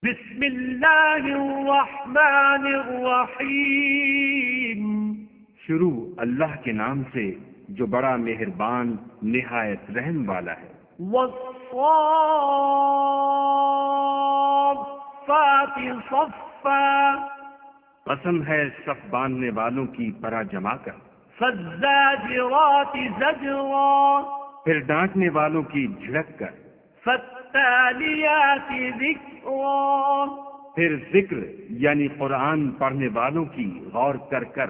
بسم اللہ الرحمن الرحیم۔ شروع اللہ کے نام سے جو بڑا مہربان نہایت رحم والا ہے۔ والصافات صفا، قسم ہے صف باندھنے والوں کی پرا جما کر۔ فالزاجرات زجرا، پھر ڈانٹنے والوں کی جھڑک کر۔ فالتالیات ذکرا، پھر ذکر یعنی قرآن پڑھنے والوں کی غور کر کر۔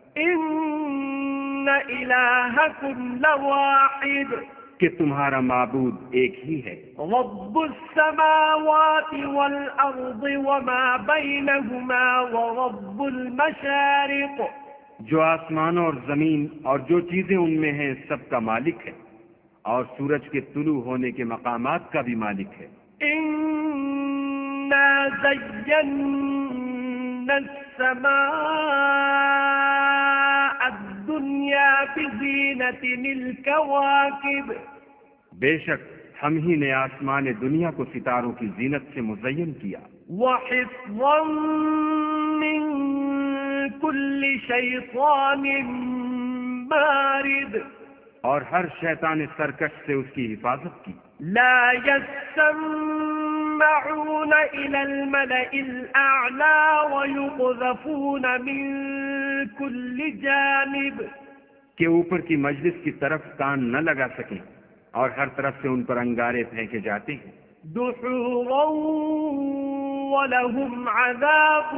ان الہکم لواحد، کہ تمہارا معبود ایک ہی ہے۔ رب السماوات والارض وما بینہما ورب المشارق، جو آسمانوں اور زمین اور جو چیزیں ان میں ہیں سب کا مالک ہے، اور سورج کے طلوع ہونے کے مقامات کا بھی مالک ہے۔ انا زینا السماء الدنیا بزینۃ الکواکب، بے شک ہم ہی نے آسمان دنیا کو ستاروں کی زینت سے مزین کیا۔ وحفظا من کل شیطان مارد، اور ہر شیطان سرکش سے اس کی حفاظت کی۔ لا يسمعون إلى الملأ الأعلى ويقذفون من كل جانب، کہ اوپر کی مجلس کی طرف کان نہ لگا سکیں اور ہر طرف سے ان پر انگارے پھینکے جاتے ہیں۔ دحورا ولهم عذاب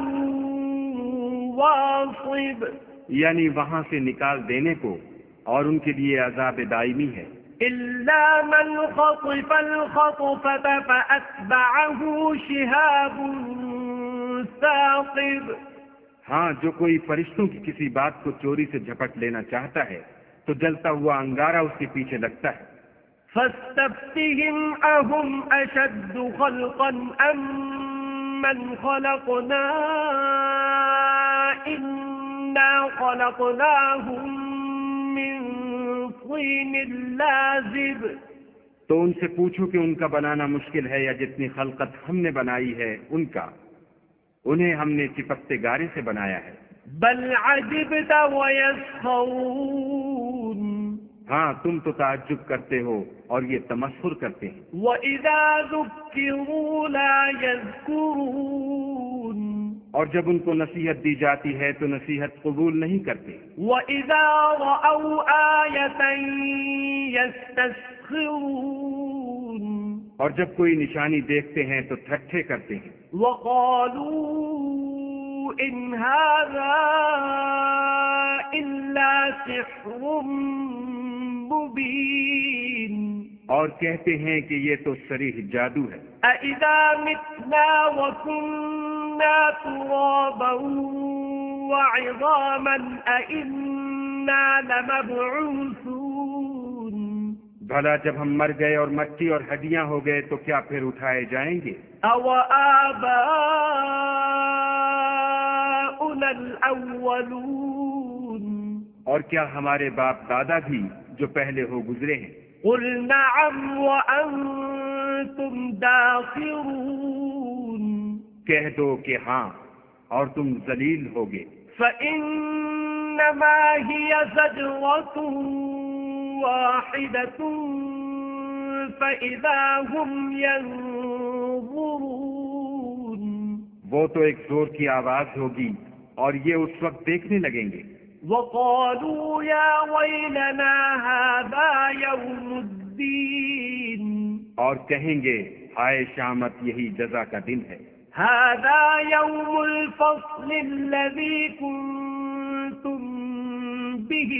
واصب، یعنی وہاں سے نکال دینے کو اور ان کے لیے عذاب دائمی ہے۔ إلا من خطف الخطفة فأتبعه شهاب ثاقب، ہاں، جو کوئی فرشتوں کی کسی بات کو چوری سے جھپٹ لینا چاہتا ہے تو جلتا ہوا انگارہ اس کے پیچھے لگتا ہے۔ فاستفتهم أهم أشد خلقا أم من خلقنا إنا خلقناهم من طين لازب، تو ان سے پوچھو کہ ان کا بنانا مشکل ہے یا جتنی خلقت ہم نے بنائی ہے ان کا، انہیں ہم نے چپکتے گارے سے بنایا ہے۔ بل عجبت ويسخرون، ہاں، تم تو تعجب کرتے ہو اور یہ تمسخر کرتے ہیں۔ وإذا ذكروا لا يذكرون، اور جب ان کو نصیحت دی جاتی ہے تو نصیحت قبول نہیں کرتے۔ وإذا رأوا آية يستسخرون، اور جب کوئی نشانی دیکھتے ہیں تو ٹھٹھے کرتے ہیں۔ وقالوا إن هذا إلا سحر مبين، اور کہتے ہیں کہ یہ تو صریح جادو ہے۔ أإذا متنا وكنا ترابا وعظاما أإنا لمبعوثون، بھلا جب ہم مر گئے اور مٹی اور ہڈیاں ہو گئے تو کیا پھر اٹھائے جائیں گے؟ أو آباؤنا الأولون، اور کیا ہمارے باپ دادا بھی جو پہلے ہو گزرے ہیں؟ قل نعم وأنتم داخرون، کہہ دو کہ ہاں اور تم ذلیل ہوگے۔ فإنما هي زجرة واحدة فإذا هم ينظرون، وہ تو ایک زور کی آواز ہوگی اور یہ اس وقت دیکھنے لگیں گے۔ وقالوا يا ويلنا هذا يوم الدين، اور کہیں گے ہائے شامت، یہی جزا کا دن ہے۔ هذا يوم الفصل الذي كنتم به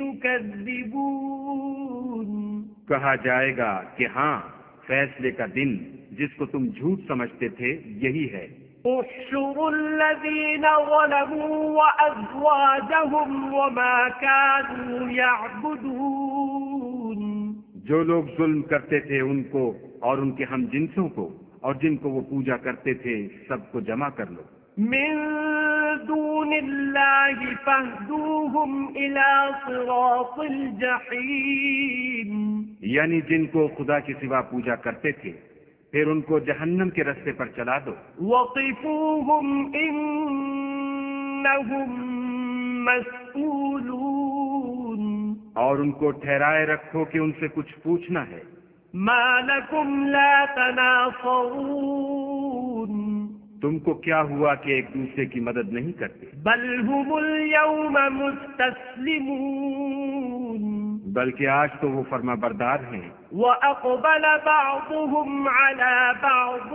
تكذبون، کہا جائے گا کہ ہاں، فیصلے کا دن جس کو تم جھوٹ سمجھتے تھے یہی ہے۔ احشروا الذين ظلموا وأزواجهم وما كانوا يعبدون، جو لوگ ظلم کرتے تھے ان کو اور ان کے ہم جنسوں کو اور جن کو وہ پوجا کرتے تھے سب کو جمع کر لو۔ من دون الله فاهدوهم إلى صراط الجحيم، یعنی جن کو خدا کے سوا پوجا کرتے تھے پھر ان کو جہنم کے رستے پر چلا دو. وقفوهم إنهم مسئولون. اور ان کو ٹھہرائے رکھو کہ ان سے کچھ پوچھنا ہے. ما لكم لا تناصرون. تم کو کیا ہوا کہ ایک دوسرے کی مدد نہیں کرتے؟ بل هم اليوم مستسلمون. بلکہ آج تو وہ فرما بردار ہیں. وأقبل بعضهم على بعض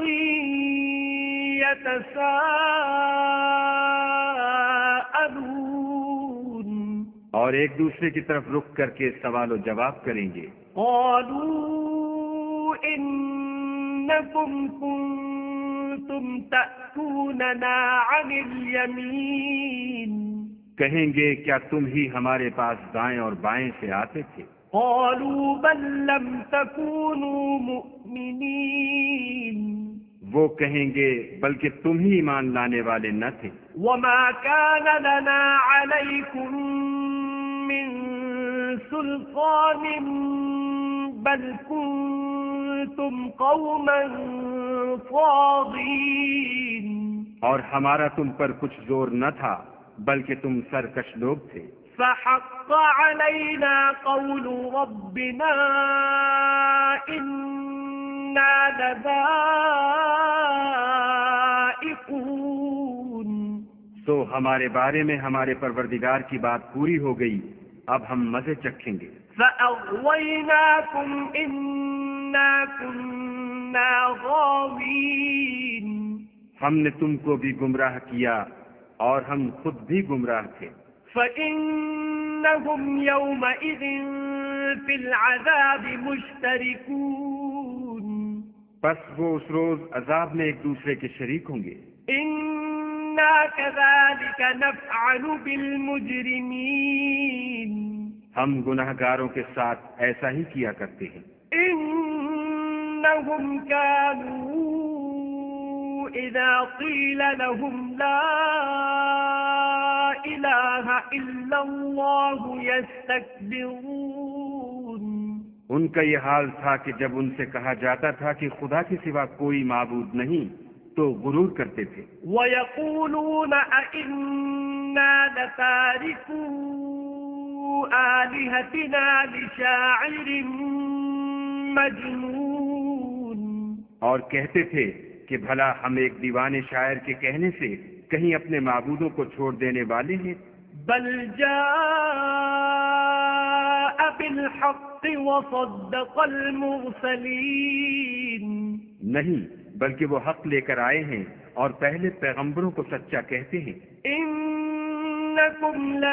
يتساءلون. اور ایک دوسرے کی طرف رخ کر کے سوال و جواب کریں گے. قالوا إنكم كنتم تأتوننا عن اليمين. کہیں گے کیا تم ہی ہمارے پاس دائیں اور بائیں سے آتے تھے؟ قالوا بل لم تكونوا مؤمنين. وہ کہیں گے بلکہ تم ہی ایمان لانے والے نہ تھے. وما كان لنا عليكم من سلطان بل كنتم قوما طاغين. اور ہمارا تم پر کچھ زور نہ تھا بلکہ تم سرکش لوگ تھے. فحق علينا قول ربنا إنا لذائقون. تو ہمارے بارے میں ہمارے پروردگار کی بات پوری ہو گئی، اب ہم مزے چکھیں گے. فأغويناكم إنا كنا غاوين. ہم نے تم کو بھی گمراہ کیا اور ہم خود بھی گمراہ تھے. فإنهم يومئذ في العذاب مشتركون. پس وہ اس روز عذاب میں ایک دوسرے کے شریک ہوں گے. إنا كذلك نفعل بالمجرمين. ہم گناہ گاروں کے ساتھ ایسا ہی کیا کرتے ہیں. إنهم كانوا إذا قيل لهم لا إله إلا الله يستكبرون. ان کا یہ حال تھا کہ جب ان سے کہا جاتا تھا کہ خدا کے سوا کوئی معبود نہیں تو غرور کرتے تھے. وَيَقُولُونَ أَإِنَّا لَتَارِكُو آلِهَتِنَا لِشَاعِرٍ مَجْنُونٍ. اور کہتے تھے کہ بھلا ہم ایک دیوانے شاعر کے کہنے سے کہیں اپنے معبودوں کو چھوڑ دینے والے ہیں. بل جاء بالحق وصدق المرسلين. نہیں بلکہ وہ حق لے کر آئے ہیں اور پہلے پیغمبروں کو سچا کہتے ہیں. إنكم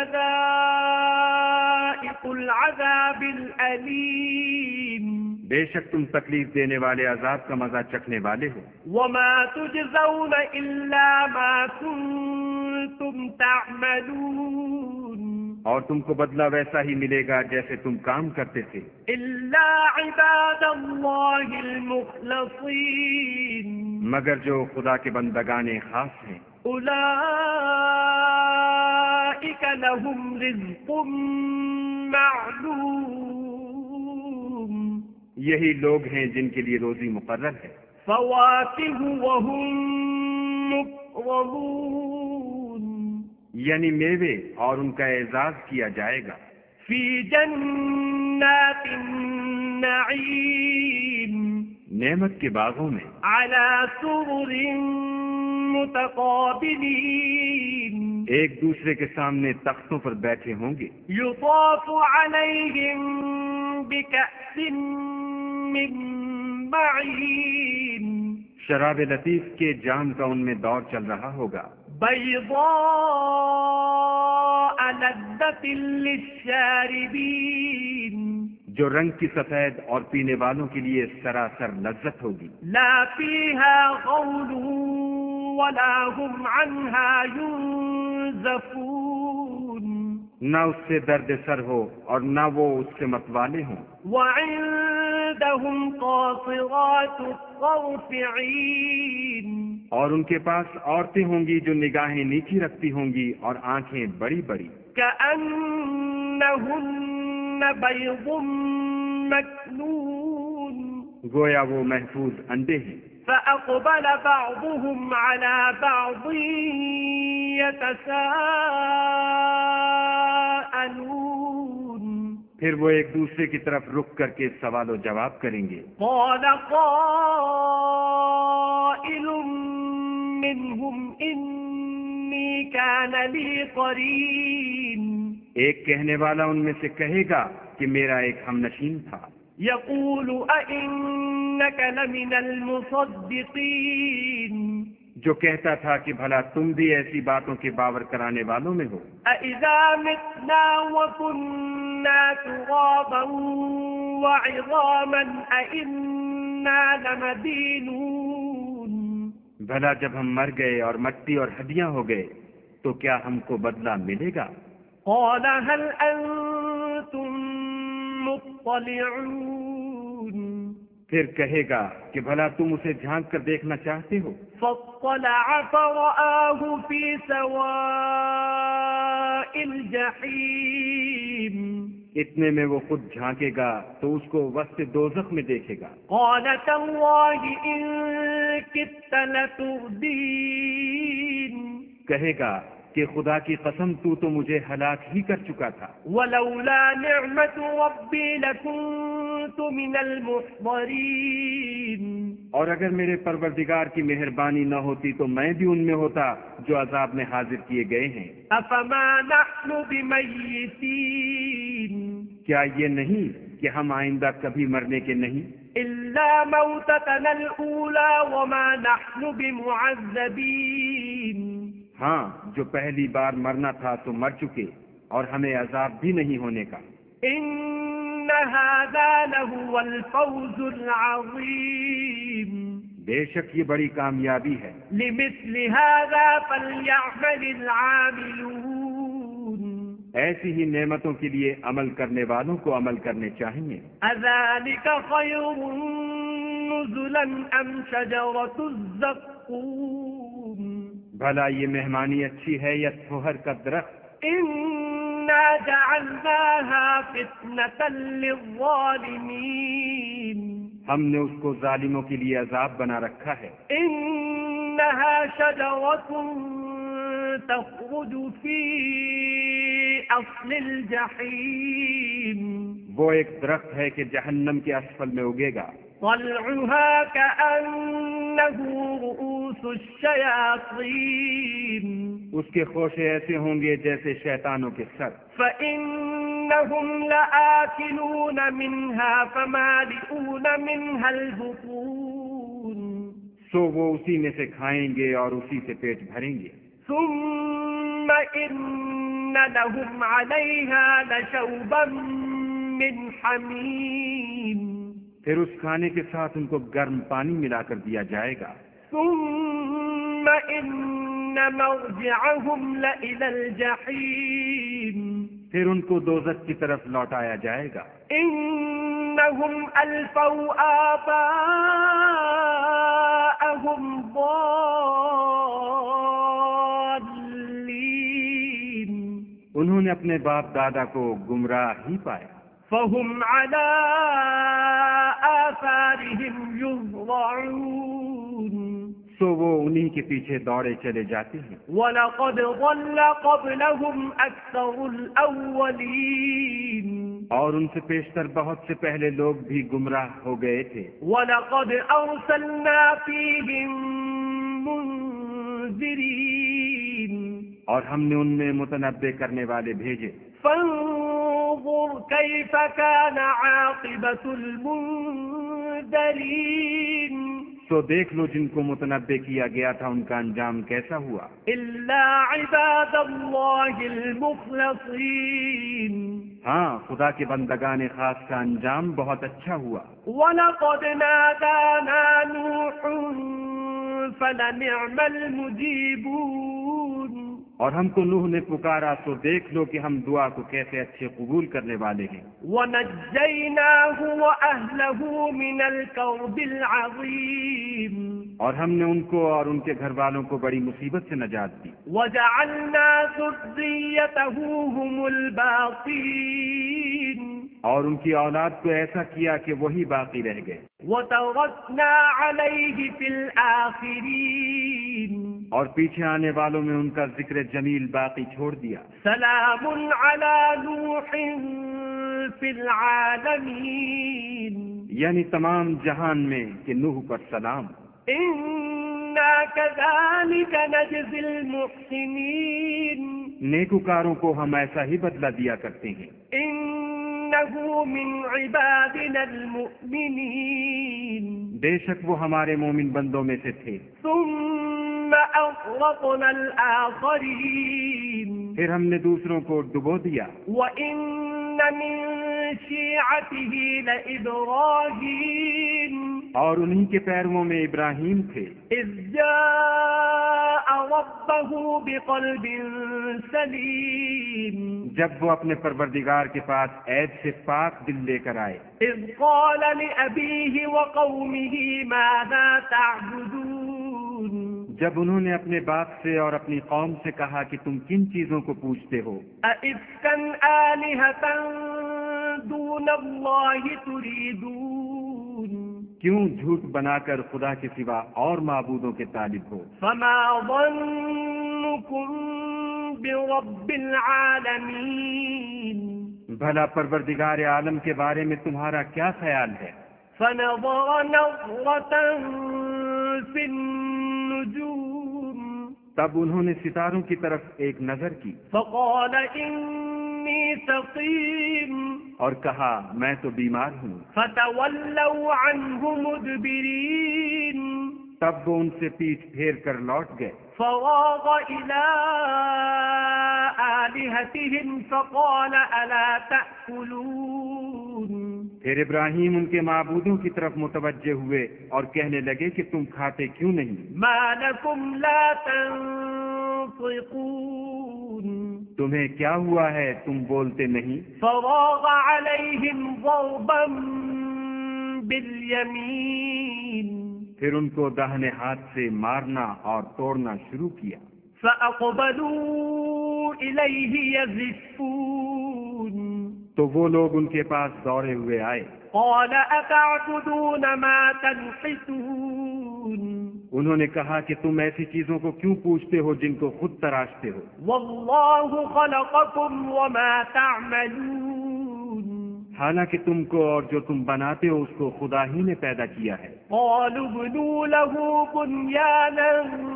لذائق العذاب الأليم. بے شک تم تکلیف دینے والے عذاب کا مزہ چکھنے والے ہو. وما تجزون إلا ما كنتم تعملون. اور تم کو بدلہ ویسا ہی ملے گا جیسے تم کام کرتے تھے. إلا عباد الله المخلصين. مگر جو خدا کے بندگان خاص ہیں. أولئك لهم رزق معلوم. یہی لوگ ہیں جن کے لیے روزی مقرر ہے. فواكه وهم مكرمون. یعنی میوے اور ان کا اعزاز کیا جائے گا. في جنات النعيم. نعمت کے باغوں میں. على سرر متقابلين. ایک دوسرے کے سامنے تختوں پر بیٹھے ہوں گے. يطاف عليهم بكأس من معين. شراب لطیف کے جام کا ان میں دور چل رہا ہوگا. بيضاء لذة للشاربين. جو رنگ کی سفید اور پینے والوں کے لیے سراسر لذت ہوگی. لا فيها غول ولا هم عنها ينزفون. نہ اس سے درد سر ہو اور نہ وہ اس سے متوالے ہوں. وعندهم قاصرات الطرف عين. اور ان کے پاس عورتیں ہوں گی جو نگاہیں نیچی رکھتی ہوں گی اور آنکھیں بڑی بڑی. كأنهن بيض مكنون. گویا وہ محفوظ انڈے ہیں۔ فأقبل بعضهم على بعض يتساءلون پھر وہ ایک دوسرے کی طرف رک کر کے سوال و جواب کریں گے۔ قال قائل منهم إني كان لي قرين ایک کہنے والا ان میں سے کہے گا کہ میرا ایک ہم نشین تھا، يقول أئنك لمن المصدقين جو کہتا تھا کہ بھلا تم بھی ایسی باتوں کے باور کرانے والوں میں ہو۔ أإذا متنا وكنا ترابا وعظاما أإنا لمدينون بھلا جب ہم مر گئے اور مٹی اور ہڈیاں ہو گئے تو کیا ہم کو بدلہ ملے گا؟ قال هل أنتم مطلعون پھر کہے گا کہ بھلا تم اسے جھانک کر دیکھنا چاہتے ہو؟ فاطلع فرآه في سواء الجحيم اتنے میں وہ خود جھانکے گا تو اس کو وسط دوزخ میں دیکھے گا۔ قال تالله إن كدت لتردين کہے گا کہ خدا کی قسم تو مجھے ہلاک ہی کر چکا تھا، ولولا نعمة ربي لكنت من المحضرين اور اگر میرے پروردگار کی مہربانی نہ ہوتی تو میں بھی ان میں ہوتا جو عذاب میں حاضر کیے گئے ہیں۔ أفما نحن بميتين کیا یہ نہیں کہ ہم آئندہ کبھی مرنے کے نہیں؟ إلا موتتنا الأولى وما نحن بمعذبين ہاں، جو پہلی بار مرنا تھا تو مر چکے اور ہمیں عذاب بھی نہیں ہونے کا۔ إن هذا لهو الفوز العظيم بے شک یہ بڑی کامیابی ہے۔ لمثل هذا فليعمل العاملون ایسی ہی نعمتوں کے لیے عمل کرنے والوں کو عمل کرنے چاہیے۔ أذلك خير نزلا أم شجرة الزقوم بھلا یہ مہمانی اچھی ہے یا تھوہر کا درخت؟ إنا جعلناها فتنة للظالمين ہم نے اس کو ظالموں کے لیے عذاب بنا رکھا ہے۔ إنها شجرة تخرج في أصل الجحيم وہ ایک درخت ہے کہ جہنم کے اسفل میں اگے گا، طلعها كأنه رؤوس الشياطين اس کے خوشے ایسے ہوں گے جیسے شیطانوں کے سر۔ فإنهم لآكلون منها فمالئون منها البطون سو وہ اسی میں سے کھائیں گے اور اسی سے پیٹ بھریں گے۔ ثم إن لهم عليها لشوبا من حميم پھر اس کھانے کے ساتھ ان کو گرم پانی ملا کر دیا جائے گا۔ ثم إن مرجعهم لإلى الجحيم پھر ان کو دوزخ کی طرف لوٹایا جائے گا۔ إنهم ألفوا آباءهم ضالين انہوں نے اپنے باپ دادا کو گمراہ ہی پایا، فهم على آثارهم يهرعون سو وہ انہی کے پیچھے دوڑے چلے جاتے ہیں۔ وَلَقَدْ ضَلَّ قَبْلَهُمْ أَكْثَرُ الْأَوَّلِينَ اور ان سے پیشتر بہت سے پہلے لوگ بھی گمراہ ہو گئے تھے۔ وَلَقَدْ أَرْسَلْنَا فِيهِمْ مُنذِرِينَ اور ہم نے ان میں متنبع کرنے والے بھیجے۔ فانظر كيف كان عاقبة المنذرين سو دیکھ لو جن کو متنبع کیا گیا تھا ان کا انجام کیسا ہوا۔ إلا عباد الله المخلصين ہاں، خدا کے بندگان خاص کا انجام بہت اچھا ہوا۔ ولقد نادانا نوح فلنعم المجيبون اور ہم کو نوح نے پکارا تو دیکھ لو کہ ہم دعا کو کیسے اچھے قبول کرنے والے ہیں۔ ونجيناه وأهله من الكرب العظيم اور ہم نے ان کو اور ان کے گھر والوں کو بڑی مصیبت سے نجات دی۔ وجعلنا ذريته هم الباقين اور ان کی اولاد کو ایسا کیا کہ وہی باقی رہ گئے، وتركنا عليه في الآخرين اور پیچھے آنے والوں میں ان کا ذکر جمیل باقی چھوڑ دیا۔ سلام على نوح في العالمين یعنی تمام جہان میں کہ نوح پر سلام۔ إنا كذلك نجزي المحسنين نیکوکاروں کو ہم ایسا ہی بدلہ دیا کرتے ہیں۔ إنه من عبادنا المؤمنين بے شک وہ ہمارے مومن بندوں میں سے تھے۔ ثم أغرقنا الآخرين پھر ہم نے دوسروں کو ڈبو دیا۔ وإن من شيعته لإبراهيم اور انہی کے پیرووں میں ابراہیم تھے، إذ جاء ربه بقلب سليم جب وہ اپنے پروردگار کے پاس عیب سے پاک دل لے کر آئے۔ إذ قال لأبيه وقومه ماذا تعبدون جب انہوں نے اپنے باپ سے اور اپنی قوم سے کہا کہ تم کن چیزوں کو پوجتے ہو؟ أئفكا آلهة دون الله تريدون کیوں جھوٹ بنا کر خدا کے سوا اور معبودوں کے طالب ہو؟ فما ظنكم برب العالمين بھلا پروردگار عالم کے بارے میں تمہارا کیا خیال ہے؟ فنظر نظرة في النجوم تب انہوں نے ستاروں کی طرف ایک نظر کی فقال إني سقيم اور کہا میں تو بیمار ہوں۔ فتولوا عنه مدبرين تب وہ ان سے پیٹھ پھیر کر لوٹ گئے۔ فراغ إلى آلهتهم فقال ألا تأكلون پھر ابراہیم ان کے معبودوں کی طرف متوجہ ہوئے اور کہنے لگے کہ تم کھاتے کیوں نہیں؟ ما لكم لا تنطقون تمہیں کیا ہوا ہے تم بولتے نہیں؟ فراغ عليهم ضربا باليمين پھر ان کو داہنے ہاتھ سے مارنا اور توڑنا شروع کیا۔ فأقبلوا إليه يزفون تو وہ لوگ ان کے پاس دوڑے ہوئے آئے۔ قال أتعبدون ما تنحتون انہوں نے کہا کہ تم ایسی چیزوں کو کیوں پوچھتے ہو جن کو خود تراشتے ہو؟ والله خلقكم وما تعملون حالانکہ تم کو اور جو تم بناتے ہو اس کو خدا ہی نے پیدا کیا ہے۔ قالوا ابنوا له بنيانا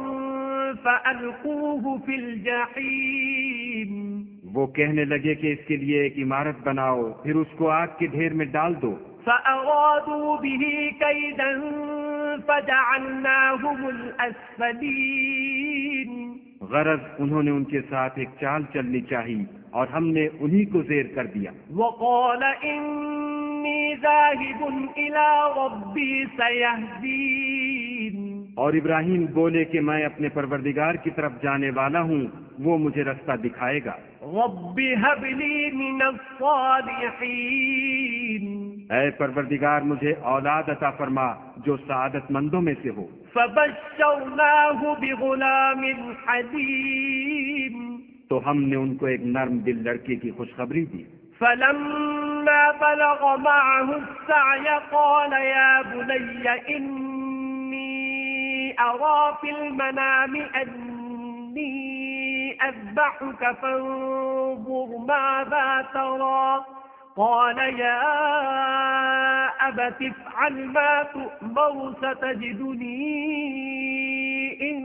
فألقوه في الجحيم وہ کہنے لگے کہ اس کے لیے ایک عمارت بناؤ پھر اس کو آگ کے ڈھیر میں ڈال دو۔ فأرادوا به كيدا فجعلناهم الأسفلين غرض انہوں نے ان کے ساتھ ایک چال چلنی چاہی اور ہم نے انہی کو زیر کر دیا۔ وقال إني ذاهب إلى ربي سيهدين اور ابراہیم بولے کہ میں اپنے پروردگار کی طرف جانے والا ہوں، وہ مجھے رستہ دکھائے گا۔ رب هب لي من الصالحين اے پروردگار مجھے اولاد عطا فرما جو سعادت مندوں میں سے ہو۔ فبشرناه بغلام حليم تو ہم نے ان کو ایک نرم دل لڑکے کی خوشخبری دی۔ فلما بلغ معه السعي قال يا بني إني أرى في المنام أني أذبحك فانظر ماذا ترى قال يا أبت افعل ما تؤمر ستجدني إن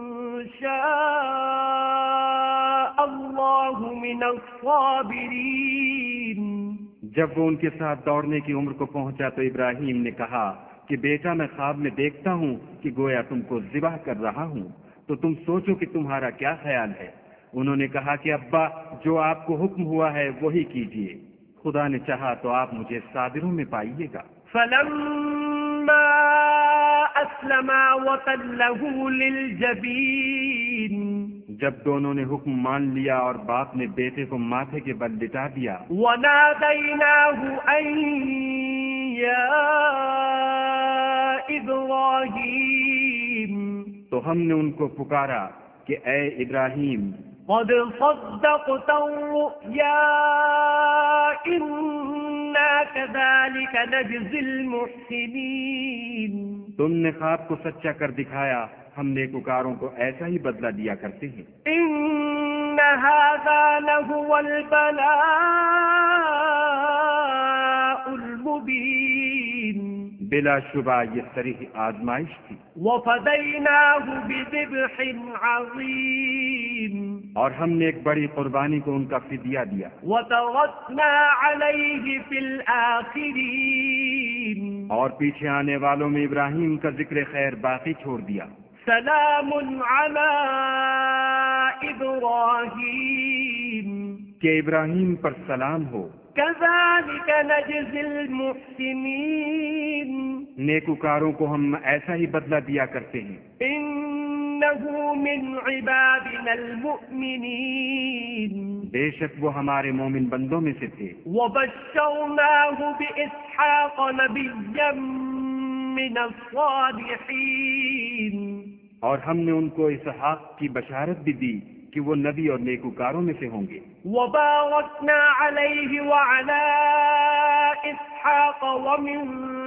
شاء الله من الصابرين جب وہ ان کے ساتھ دوڑنے کی عمر کو پہنچا تو ابراہیم نے کہا کہ بیٹا میں خواب میں دیکھتا ہوں کہ گویا تم کو ذبح کر رہا ہوں، تو تم سوچو کہ تمہارا کیا خیال ہے؟ انہوں نے کہا کہ ابا جو آپ کو حکم ہوا ہے وہی کیجیے، خدا نے چاہا تو آپ مجھے صابروں میں پائیے گا۔ فلما أسلما وتله للجبين جب دونوں نے حکم مان لیا اور باپ نے بیٹے کو ماتھے کے بل لٹا دیا، وناديناه أن يا إبراهيم تو ہم نے ان کو پکارا کہ اے ابراہیم قد صدقت الرؤيا إنا كذلك نجزي المحسنين. تم نے خواب کو سچا کر دکھایا، ہم نیکوکاروں کو ایسا ہی بدلہ دیا کرتے ہیں. إن هذا لهو البلاء المبين. بلا شبہ یہ صریح آزمائش تھی. وفديناه بذبح عظيم. اور ہم نے ایک بڑی قربانی کو ان کا فدیہ دیا. وتركنا عليه في الآخرين. اور پیچھے آنے والوں میں ابراہیم کا ذکر خیر باقی چھوڑ دیا. سلام على إبراهيم. کہ ابراہیم پر سلام ہو. كذلك نجزي المحسنين. نیکوکاروں کو ہم ایسا ہی بدلہ دیا کرتے ہیں. إنه من عبادنا المؤمنين. بے شک وہ ہمارے مومن بندوں میں سے تھے. وبشرناه بإسحاق نبيا من الصالحين. اور ہم نے ان کو اسحاق کی بشارت بھی دی کہ وہ نبی اور نیکوکاروں میں سے ہوں گے. وباركنا عليه وعلى إسحاق ومن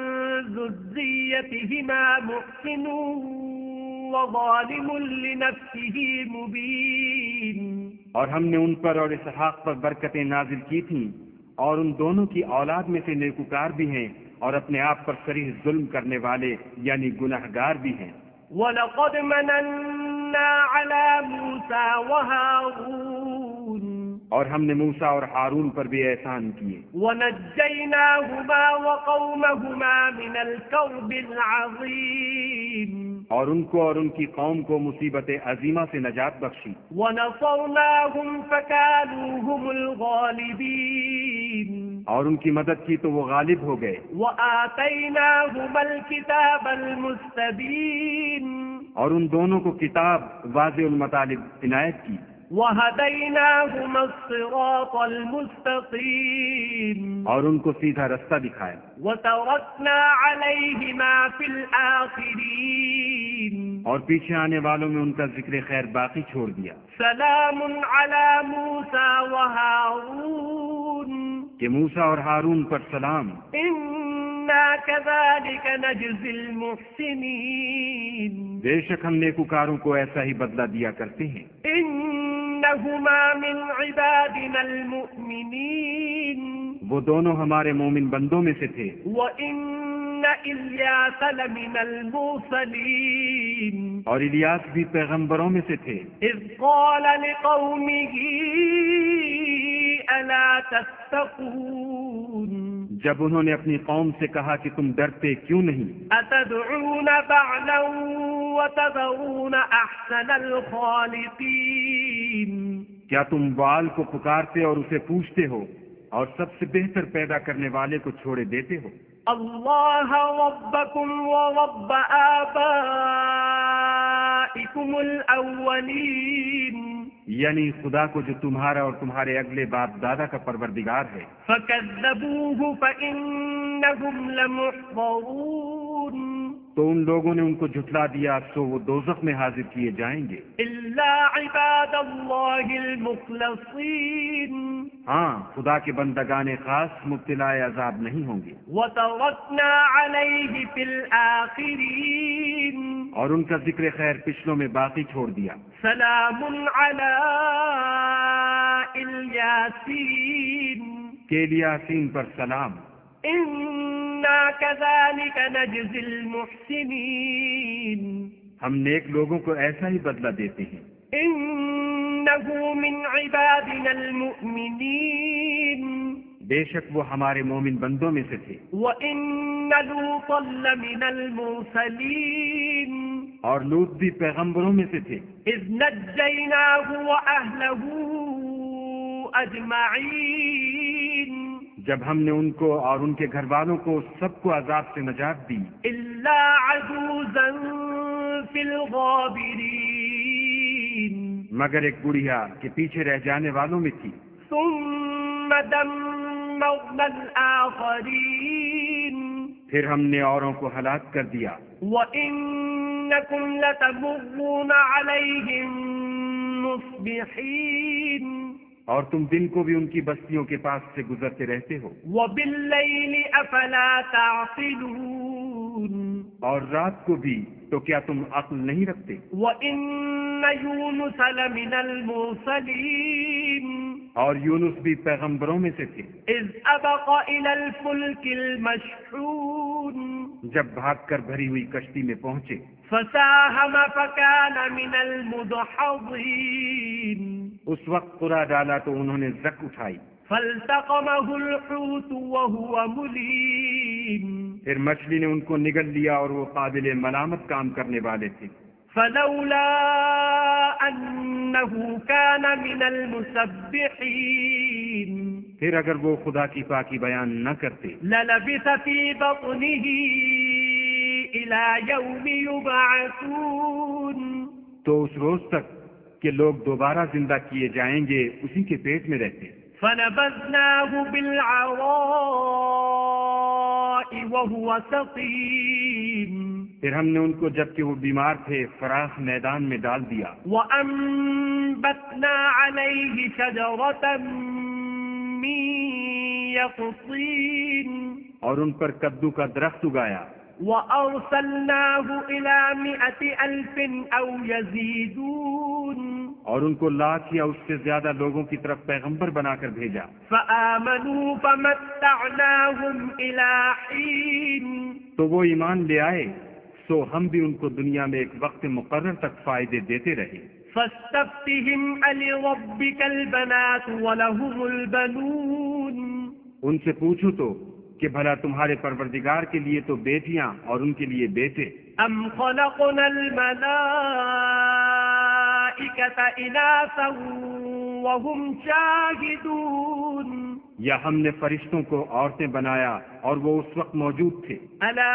ذريتهما محسن وظالم لنفسه مبين. اور ہم نے ان پر اور اسحاق پر برکتیں نازل کی تھیں، اور ان دونوں کی اولاد میں سے نیکوکار بھی ہیں اور اپنے آپ پر صریح ظلم کرنے والے یعنی گناہگار بھی ہیں. وَلَقَدْ مَنَنَّا عَلَى مُوسَى وَهَارُونَ. اور ہم نے موسیٰ اور ہارون پر بھی احسان کیے. وَنَجَّيْنَاهُمَا وَقَوْمَهُمَا مِنَ الْكَرْبِ الْعَظِيمِ. اور ان کو اور ان کی قوم کو مصیبت عظیمہ سے نجات بخشی. وَنَصَرْنَاهُمْ فَكَانُوا هُمُ الْغَالِبِينَ. اور ان کی مدد کی تو وہ غالب ہو گئے. وَآتَيْنَاهُمَا الْكِتَابَ الْمُسْتَبِينَ. اور ان دونوں کو کتاب واضح المطالب عنایت کی. وَهَدَيْنَاهُمَا الصِّرَاطَ الْمُسْتَقِيمَ. اور ان کو سیدھا رستہ دکھایا. وَتَرَكْنَا عَلَيْهِمَا فِي الْآخِرِينَ. اور پیچھے آنے والوں میں ان کا ذکر خیر باقی چھوڑ دیا. سلام علی موسیٰ وہارون. کہ موسیٰ اور ہارون پر سلام. انا كذلك نجزی المحسنین. بے شک ہم نیکوکاروں کو ایسا ہی بدلہ دیا کرتے ہیں. انہما من عبادنا المؤمنین. وہ دونوں ہمارے مومن بندوں میں سے تھے. وَإِنَّ إِلْيَاسَ لَمِنَ الْمُرْسَلِينَ. اور الیاس بھی پیغمبروں میں سے تھے. اذ قال لقومه ألا تتقون. جب انہوں نے اپنی قوم سے کہا کہ تم ڈرتے کیوں نہیں. أتدعون بعلا وتذرون أحسن الخالقين. کیا تم بال کو پکارتے اور اسے پوچھتے ہو اور سب سے بہتر پیدا کرنے والے کو چھوڑے دیتے ہو. اللہ ربکم ورب آبائکم الاولین. یعنی خدا کو جو تمہارا اور تمہارے اگلے باپ دادا کا پروردگار ہے. فکذبوہ فإنہم لمحضرون. تو ان لوگوں نے ان کو جھٹلا دیا سو وہ دوزخ میں حاضر کیے جائیں گے. الا عباد اللہ المخلصین. ہاں خدا کے بندگان خاص مبتلا عذاب نہیں ہوں گے. وترکنا علیہ فی الآخرین. اور ان کا ذکر خیر پچھلوں میں باقی چھوڑ دیا. سلام علی الیاسین. کہ الیاسین پر سلام. انا كذلك نجزی المحسنین. ہم نیک لوگوں کو ایسا ہی بدلہ دیتے ہیں. انه من عبادنا المؤمنین. بے شک وہ ہمارے مومن بندوں میں سے تھے. وَإِنَّ لُوطًا لَّمِنَ الْمُرْسَلِينَ. اور لوط بھی پیغمبروں میں سے تھے. اذ نجیناہ وأہلہ اجمعین. جب ہم نے ان کو اور ان کے گھر والوں کو سب کو عذاب سے نجات دی. الا عجوزا فی الغابرین. مگر ایک بڑھیا کہ پیچھے رہ جانے والوں میں تھی. ثم دمرنا الآخرین. پھر ہم نے اوروں کو ہلاک کر دیا. وَإِنَّكُمْ لَتَمُرُّونَ عَلَيْهِمْ مصبحين اور تم دن کو بھی ان کی بستیوں کے پاس سے گزرتے رہتے ہو، وبالليل أفلا تعقلون اور رات کو بھی، تو کیا تم عقل نہیں رکھتے؟ وإن يونس لمن المرسلين اور یونس بھی پیغمبروں میں سے تھے، إذ أبق إلى الفلك المشحون جب بھاگ کر بھری ہوئی کشتی میں پہنچے، فساهم فكان من المدحضين اس وقت قرا ڈالا تو انہوں نے زک اٹھائی، فالتقمه الحوت وهو مليم پھر مچھلی نے ان کو نگل لیا اور وہ قابل ملامت کام کرنے والے تھے۔ فلولا أنه كان من المسبحين پھر اگر وہ خدا کی پاکی بیان نہ کرتے للبث في بطنه إلى يوم يبعثون تو اس روز تک کہ لوگ دوبارہ زندہ کیے جائیں گے اسی کے پیٹ میں رہتے۔ فنبذناه بالعراء وهو سقيم پھر ہم نے ان کو جبکہ وہ بیمار تھے فراخ میدان میں ڈال دیا، وأنبتنا عليه شجرة من يقطين اور ان پر کدو کا درخت اگایا، وأرسلناه إلى 100,000 أو يزيدون اور ان کو لاکھ یا اس سے زیادہ لوگوں کی طرف پیغمبر بنا کر بھیجا۔ فآمنوا فمتعناهم إلى حين تو وہ ایمان لے آئے، سو ہم بھی ان کو دنیا میں ایک وقت مقرر تک فائدے دیتے رہے۔ فاستفتهم ألربك البنات ولهم البنون ان سے پوچھو تو کہ بھلا تمہارے پروردگار کے لیے تو بیٹیاں اور ان کے لیے بیٹے، أم خلقنا الملائكة إناثا وهم شاهدون یا ہم نے فرشتوں کو عورتیں بنایا اور وہ اس وقت موجود تھے۔ ألا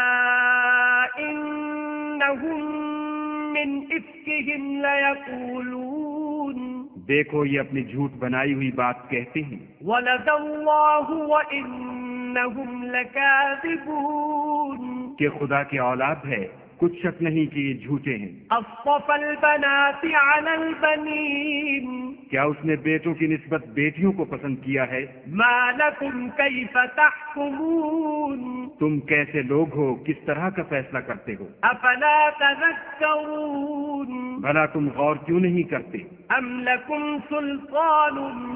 إنهم من إفكهم ليقولون دیکھو یہ اپنی جھوٹ بنائی ہوئی بات کہتے ہیں، ولد الله وإنهم لكاذبون کہ خدا کی اولاد ہے، کچھ شک نہیں کہ یہ جھوٹے ہیں۔ أصطفى البنات على البنين کیا اس نے بیٹوں کی نسبت بیٹیوں کو پسند کیا ہے؟ ما لكم كيف تحكمون تم کیسے لوگ ہو، کس طرح کا فیصلہ کرتے ہو؟ أفلا تذكرون بھلا تم غور کیوں نہیں کرتے؟ أم لكم سلطان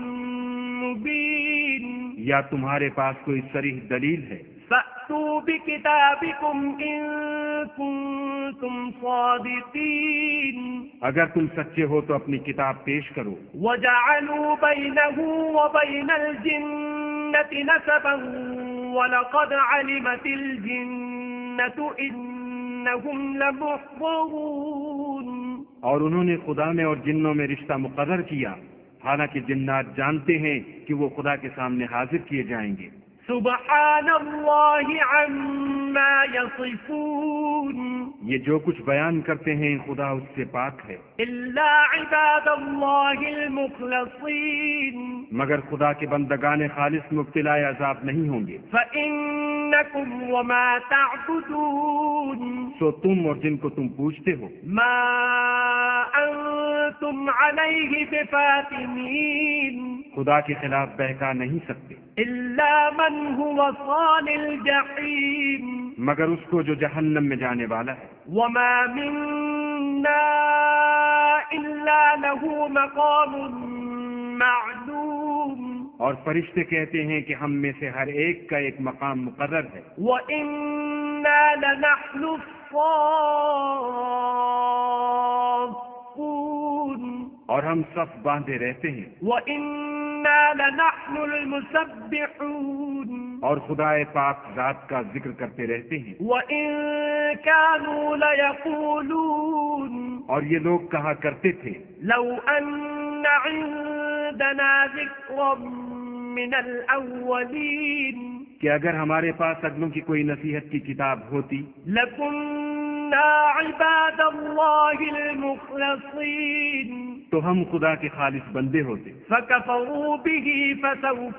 مبين یا تمہارے پاس کوئی صریح دلیل ہے؟ فأتوا بكتابكم إن كنتم صادقين اگر تم سچے ہو تو اپنی کتاب پیش کرو۔ وجعلوا بينه وبين الجنة نسبا ولقد علمت الجنة إنهم لمحضرون اور انہوں نے خدا میں اور جنوں میں رشتہ مقرر کیا، حالانکہ جنات جانتے ہیں کہ وہ خدا کے سامنے حاضر کیے جائیں گے۔ سبحان الله عما يصفون یہ جو کچھ بیان کرتے ہیں خدا اس سے پاک ہے، إلا عباد الله المخلصين مگر خدا کے بندگان خالص مبتلا عذاب نہیں ہوں گے۔ فإنكم وما تعبدون سو تم اور جن کو تم پوچھتے ہو ما أنتم عليه بفاتنين خدا کے خلاف بہکا نہیں سکتے، إلا من هو صال الجحيم مگر اس کو جو جہنم میں جانے والا ہے۔ وما منا إلا له مقام معلوم اور فرشتے کہتے ہیں کہ ہم میں سے ہر ایک کا ایک مقام مقرر ہے، وَإِنَّا لَنَحْنُ الصَّافُّونَ اور ہم صف باندھے رہتے ہیں، وَإِنَّا لَنَحْنُ الْمُسَبِّحُونَ اور خدا پاک ذات کا ذکر کرتے رہتے ہیں۔ وَإِن كَانُوا لَيَقُولُونَ اور یہ لوگ کہا کرتے تھے لَوْ أَنَّ عِندَنَا ذِكْرًا مِنَ الْأَوَّلِينَ کہ اگر ہمارے پاس اگلوں کی کوئی نصیحت کی کتاب ہوتی لَكُنَّا عِبَادَ اللَّهِ الْمُخْلَصِينَ تو ہم خدا کے خالص بندے ہوتے، فَكَفَرُوا بِهِ فَسَوْفَ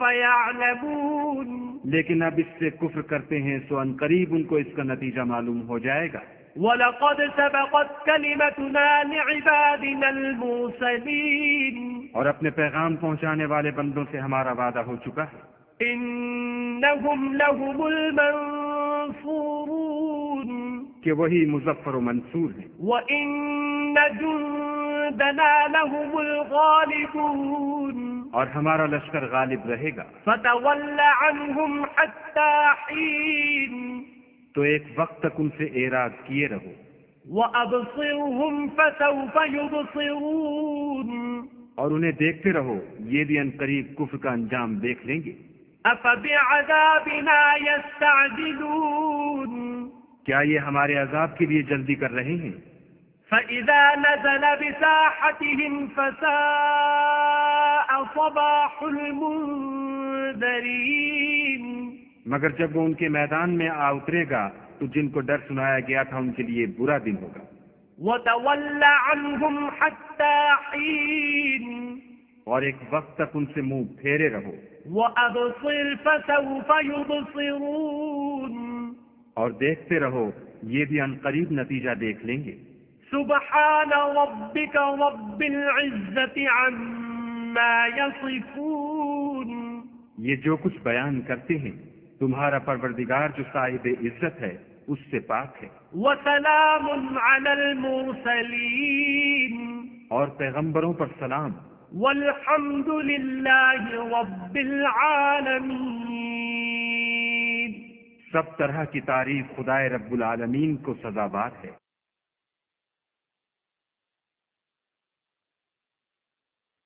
يَعْلَمُونَ لیکن اب اس سے کفر کرتے ہیں سو ان قریب ان کو اس کا نتیجہ معلوم ہو جائے گا۔ وَلَقَدْ سَبَقَتْ كَلِمَتُنَا لِعِبَادِنَا الْمُرْسَلِينَ اور اپنے پیغام پہنچانے والے بندوں سے ہمارا وعدہ ہو چکا ہے، إِنَّهُمْ لَهُمُ الْمَنْصُورُونَ کہ وہی مظفر و منصور ہیں، وَإِنَّ جُنْدَنَا لَهُمُ الْغَالِبُونَ اور ہمارا لشکر غالب رہے گا۔ فَتَوَلَّ عَنْهُمْ حَتَّى حِينٍ تو ایک وقت تک ان سے اعراض کیے رہو، وَأَبْصِرْهُمْ فَسَوْفَ يُبْصِرُونَ اور انہیں دیکھتے رہو، یہ بھی ان قریب کفر کا انجام دیکھ لیں گے۔ أَفَبِعَذَابِنَا يَسْتَعْجِلُونَ کیا یہ ہمارے عذاب کے لیے جلدی کر رہے ہیں؟ فَإِذَا نَزَلَ بِسَاحَتِهِمْ فَسَاءَ صَبَاحُ الْمُنذَرِينَ مگر جب وہ ان کے میدان میں آ اترے گا تو جن کو ڈر سنایا گیا تھا ان کے لیے برا دن ہوگا۔ وَتَوَلَّ عَنْهُمْ حَتَّى حِينٍ اور ایک وقت تک ان سے منہ پھیرے رہو، وَأَبْصِرْ فَسَوْفَ يُبْصِرُونَ اور دیکھتے رہو، یہ بھی ان قریب نتیجہ دیکھ لیں گے۔ سبحان ربك رب العزة عما يصفون یہ جو کچھ بیان کرتے ہیں تمہارا پروردگار جو صاحب عزت ہے اس سے پاک ہے، وسلام على المرسلين اور پیغمبروں پر سلام، والحمد لله رب العالمين۔ سب طرح کی تعریف خدائے رب العالمین کو سزاوار ہے۔